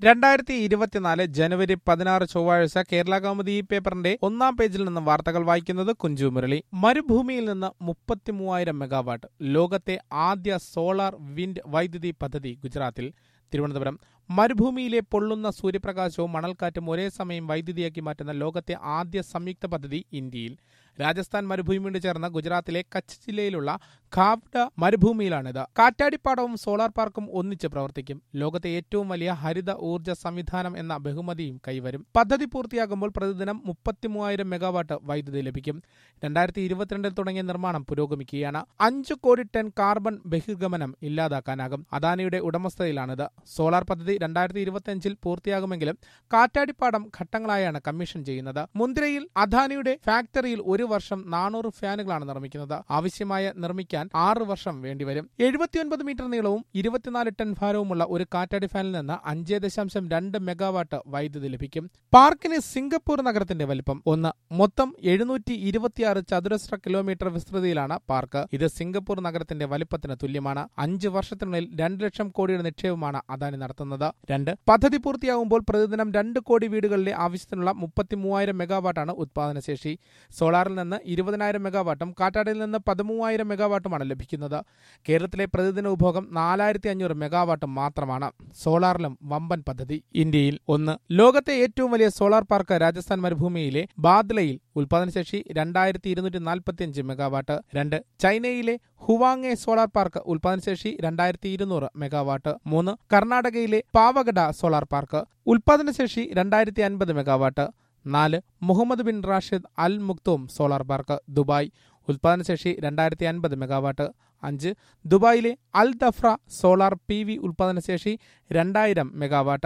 2024 ജനുവരി 16 ചൊവ്വാഴ്ച കേരള കൗമുദി പേപ്പറിന്റെ ഒന്നാം പേജിൽ നിന്ന് വാർത്തകൾ വായിക്കുന്നത് കുഞ്ചു മുരളി. മരുഭൂമിയിൽ നിന്ന് 33,000 മെഗാവാട്ട് ലോകത്തെ ആദ്യ സോളാർ വിൻഡ് വൈദ്യുതി പദ്ധതി ഗുജറാത്തിൽ. തിരുവനന്തപുരം. മരുഭൂമിയിലെ പൊള്ളുന്ന സൂര്യപ്രകാശവും മണൽക്കാറ്റും ഒരേ സമയം വൈദ്യുതിയാക്കി മാറ്റുന്ന ലോകത്തെ ആദ്യ സംയുക്ത പദ്ധതി ഇന്ത്യയിൽ. രാജസ്ഥാൻ മരുഭൂമിയോട് ചേർന്ന ഗുജറാത്തിലെ കച്ച് ജില്ലയിലുള്ള ഖാവ്ഡ മരുഭൂമിയിലാണിത്. കാറ്റാടിപ്പാടവും സോളാർ പാർക്കും ഒന്നിച്ച് പ്രവർത്തിക്കും. ലോകത്തെ ഏറ്റവും വലിയ ഹരിത ഊർജ്ജ സംവിധാനം എന്ന ബഹുമതിയും കൈവരും. പദ്ധതി പൂർത്തിയാകുമ്പോൾ പ്രതിദിനം 33,000 മെഗാവാട്ട് വൈദ്യുതി ലഭിക്കും. 2022 തുടങ്ങിയ നിർമ്മാണം പുരോഗമിക്കുകയാണ്. 5 കോടി ടൺ കാർബൺ ബഹിർഗമനം ഇല്ലാതാക്കാനാകും. അദാനിയുടെ ഉടമസ്ഥതയിലാണിത്. സോളാർ പദ്ധതി 2025 പൂർത്തിയാകുമെങ്കിലും കാറ്റാടിപ്പാടം ഘട്ടങ്ങളായാണ് കമ്മീഷൻ ചെയ്യുന്നത്. മുന്ദ്രയിൽ അദാനിയുടെ ഫാക്ടറിയിൽ ഒരു വർഷം 400 ഫാനുകളാണ് നിർമ്മിക്കുന്നത്. ആവശ്യമായ നിർമ്മിക്കാൻ 6 വർഷം വേണ്ടിവരും. 79 മീറ്റർ നീളവും 24 ടൺ ഭാരവുമുള്ള ഒരു കാറ്റാടി ഫാനിൽ നിന്ന് 5.2 മെഗാവാട്ട് വൈദ്യുതി ലഭിക്കും. പാർക്കിന് സിംഗപ്പൂർ നഗരത്തിന്റെ വലിപ്പം. മൊത്തം 726 ചതുരശ്ര കിലോമീറ്റർ വിസ്തൃതിയിലാണ് പാർക്ക്. ഇത് സിംഗപ്പൂർ നഗരത്തിന്റെ വലിപ്പത്തിന് തുല്യമാണ്. 5 വർഷത്തിനുള്ളിൽ 2 ലക്ഷം കോടിയുടെ നിക്ഷേപമാണ് അദാനി നടത്തുന്നത്. പദ്ധതി പൂർത്തിയാകുമ്പോൾ പ്രതിദിനം 2 കോടി വീടുകളിലെ ആവശ്യത്തിനുള്ള 33,000 മെഗാവാട്ടാണ് ഉത്പാദനശേഷി. സോളാറിൽ നിന്ന് 20,000 മെഗാവാട്ടും കാറ്റാടിയിൽ നിന്ന് 13,000 മെഗാവാട്ടുമാണ് ലഭിക്കുന്നത്. കേരളത്തിലെ പ്രതിദിന ഉപഭോഗം 4,500 മെഗാവാട്ട് മാത്രമാണ്. സോളാറിലും വമ്പൻ പദ്ധതി. ഇന്ത്യയിൽ ലോകത്തെ ഏറ്റവും വലിയ സോളാർ പാർക്ക് രാജസ്ഥാൻ മരുഭൂമിയിലെ ബാദ്ലയിൽ. ഉത്പാദനശേഷി 2,245 മെഗാവാട്ട്. ചൈനയിലെ ഹുവാങ്ങെ സോളാർ പാർക്ക്. ഉത്പാദനശേഷി 2,200 മെഗാവാട്ട്. കർണാടകയിലെ പാവഗഡ സോളാർ പാർക്ക്. ഉത്പാദനശേഷി 2,050 megawatt. Mohammed bin Rashid Al Maktoum solar park, Dubai. ഉത്പാദനശേഷി 2,050 മെഗാവാട്ട്. ദുബായിലെ അൽ ദഫ്ര സോളാർ PV. ഉത്പാദനശേഷി 2,000 മെഗാവാട്ട്.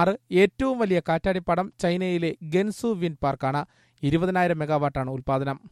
ഏറ്റവും വലിയ കാറ്റാടിപ്പാടം ചൈനയിലെ ഗൻസു വിൻഡ് പാർക്കാണ്. 20,000 മെഗാവാട്ടാണ് ഉത്പാദനം.